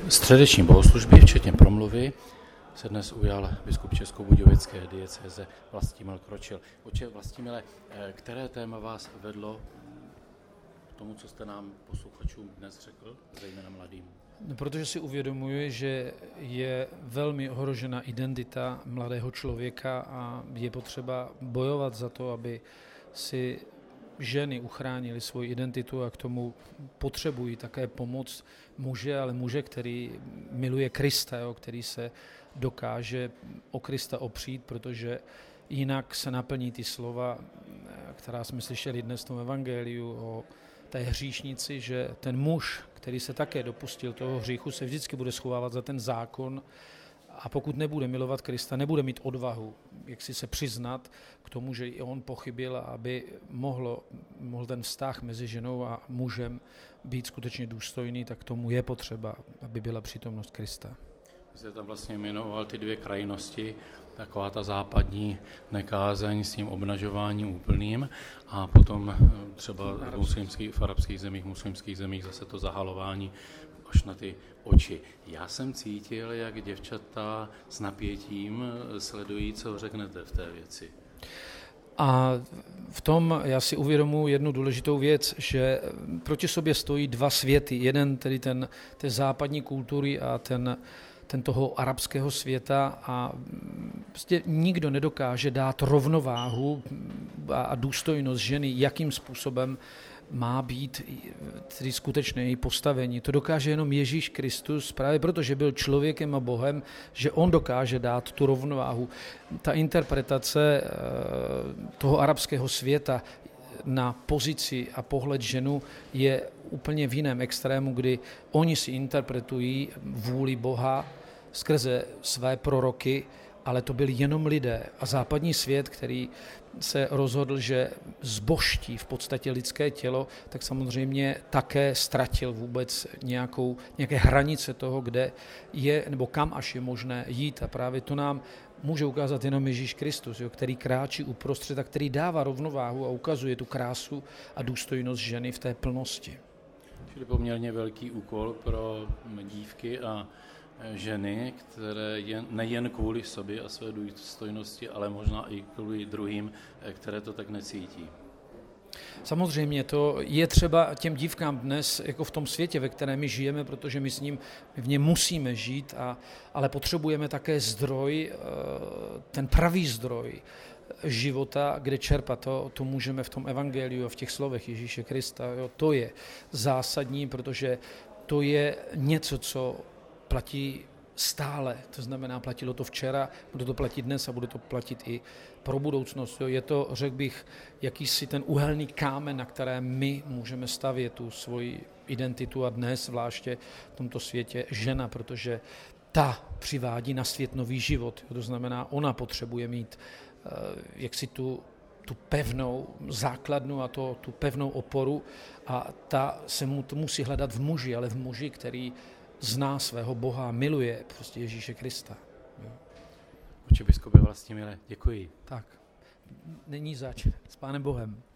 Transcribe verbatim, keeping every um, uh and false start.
Středeční bohoslužby, včetně promluvy, se dnes ujal biskup Českobudějovické diecéze Vlastimil Kročil. Otče Vlastimile, které téma vás vedlo k tomu, co jste nám posluchačům dnes řekl, zejména mladým? No, protože si uvědomuji, že je velmi ohrožena identita mladého člověka a je potřeba bojovat za to, aby si ženy uchránili svoji identitu a k tomu potřebují také pomoc muže, ale muže, který miluje Krista, jo, který se dokáže o Krista opřít, protože jinak se naplní ty slova, která jsme slyšeli dnes v tom evangeliu o té hříšnici, že ten muž, který se také dopustil toho hříchu, se vždycky bude schovávat za ten zákon a pokud nebude milovat Krista, nebude mít odvahu, jak si se přiznat k tomu, že i on pochybil, aby mohlo, mohl ten vztah mezi ženou a mužem být skutečně důstojný, tak tomu je potřeba, aby byla přítomnost Krista. Vy jste tam vlastně jmenoval ty dvě krajnosti, taková ta západní nekázeň s tím obnažováním úplným a potom třeba v, muslimských, v arabských zemích, muslimských zemích zase to zahalování až na ty oči. Já jsem cítil, jak děvčata s napětím sledují, co řeknete v té věci. A v tom já si uvědomuji jednu důležitou věc, že proti sobě stojí dva světy. Jeden tedy ten, té západní kultury a ten ten toho arabského světa a prostě nikdo nedokáže dát rovnováhu a důstojnost ženy, jakým způsobem má být tedy skutečné její postavení. To dokáže jenom Ježíš Kristus, právě protože byl člověkem a Bohem, že on dokáže dát tu rovnováhu. Ta interpretace toho arabského světa na pozici a pohled ženu je úplně v jiném extrému, kdy oni si interpretují vůli Boha skrze své proroky, ale to byli jenom lidé. A západní svět, který se rozhodl, že zbožtí v podstatě lidské tělo, tak samozřejmě také ztratil vůbec nějakou, nějaké hranice toho, kde je, nebo kam až je možné jít. A právě to nám může ukázat jenom Ježíš Kristus, jo, který kráčí uprostřed a který dává rovnováhu a ukazuje tu krásu a důstojnost ženy v té plnosti. Čili poměrně velký úkol pro dívky a ženy, které jen, nejen kvůli sobě a své důstojnosti, ale možná i kvůli druhým, které to tak necítí. Samozřejmě to je třeba těm dívkám dnes, jako v tom světě, ve kterém my žijeme, protože my s ním v něm musíme žít, a, ale potřebujeme také zdroj, ten pravý zdroj života, kde čerpat. To, to můžeme v tom evangeliu a v těch slovech Ježíše Krista. Jo, to je zásadní, protože to je něco, co platí stále, to znamená, platilo to včera, bude to platit dnes a bude to platit i pro budoucnost. Je to, řekl bych, jakýsi ten uhelný kámen, na kterém my můžeme stavět tu svoji identitu a dnes zvláště v tomto světě žena, protože ta přivádí na svět nový život. To znamená, ona potřebuje mít jaksi tu, tu pevnou základnu a to, tu pevnou oporu a ta se mu to musí hledat v muži, ale v muži, který zná svého Boha, miluje prostě Ježíše Krista. Jo. Otče biskupe Vlastimile, děkuji. Tak, není zač. S Pánem Bohem.